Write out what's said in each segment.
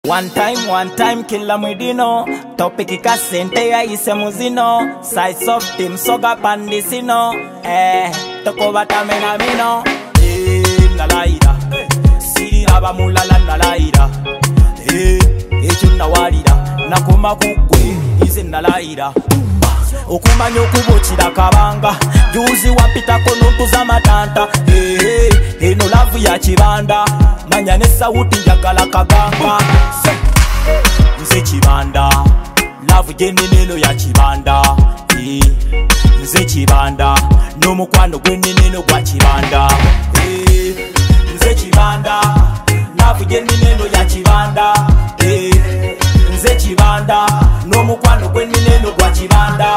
One time killa mwidino topic ka sente ya ise muzino size of team soga pandisino toko batamena mino nalaira siri abamulala nalaira ekyunawalira nakoma kugwe ize nalaira okumanya okubukira kabanga juzi wapitako nontuza matanta eno lavu ya kibanda manya ne sauti njagala kaganga nze kibanda lavu gyeneneno ya kibanda nze kibanda n'omukwano gweneneno gwa kibanda nze kibanda lavu gyeneneno ya kibanda nze kibanda n'omukwano gweneneno gwa kibanda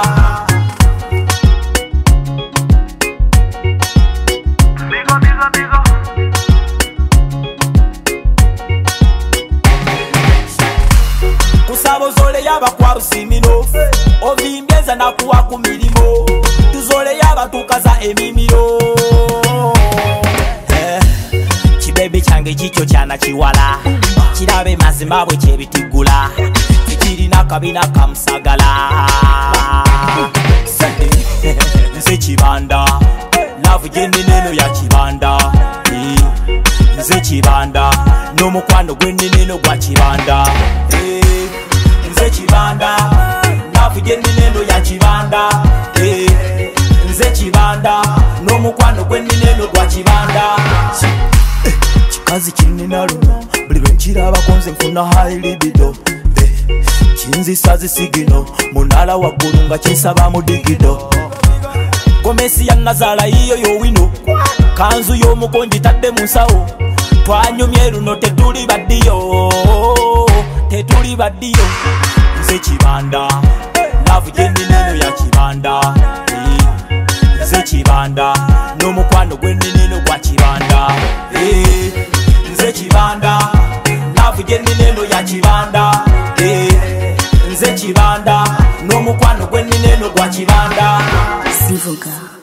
kusabozole yaba kwa rusimiro ovimbyeza nakuwa ku mirimo tuzole yaba tukaza emimiro kibebe kyange kikyo kyana kiwala kirabe mazima bwe kyebitigula tikirina kabina kamusagala nze kibanda lavu gyeneneno ya kibanda nze kibanda n'omukwano gweneneno gwa kibanda nze kibanda lavu gyeneneno ya kibanda nze kibanda n'omukwano gweneneno gwa kibanda kikazi kinina luno buli lwenkirabako nze nfuna high libido kinzisa zisigino munala waggulu nga kinsaba mu digido gomesi ya nazala yiyo yowino kanzu y'omukonji tadde mu nsawo twanyumye luno tetuli baddiyo nze kibanda lavu gyeneneno ya kibanda nze kibanda n'omukwano gweneneno gwa kibanda nze kibanda lavu gyeneneno ya kibanda nze kibanda n'omukwano gweneneno gwa kibanda Zivuga.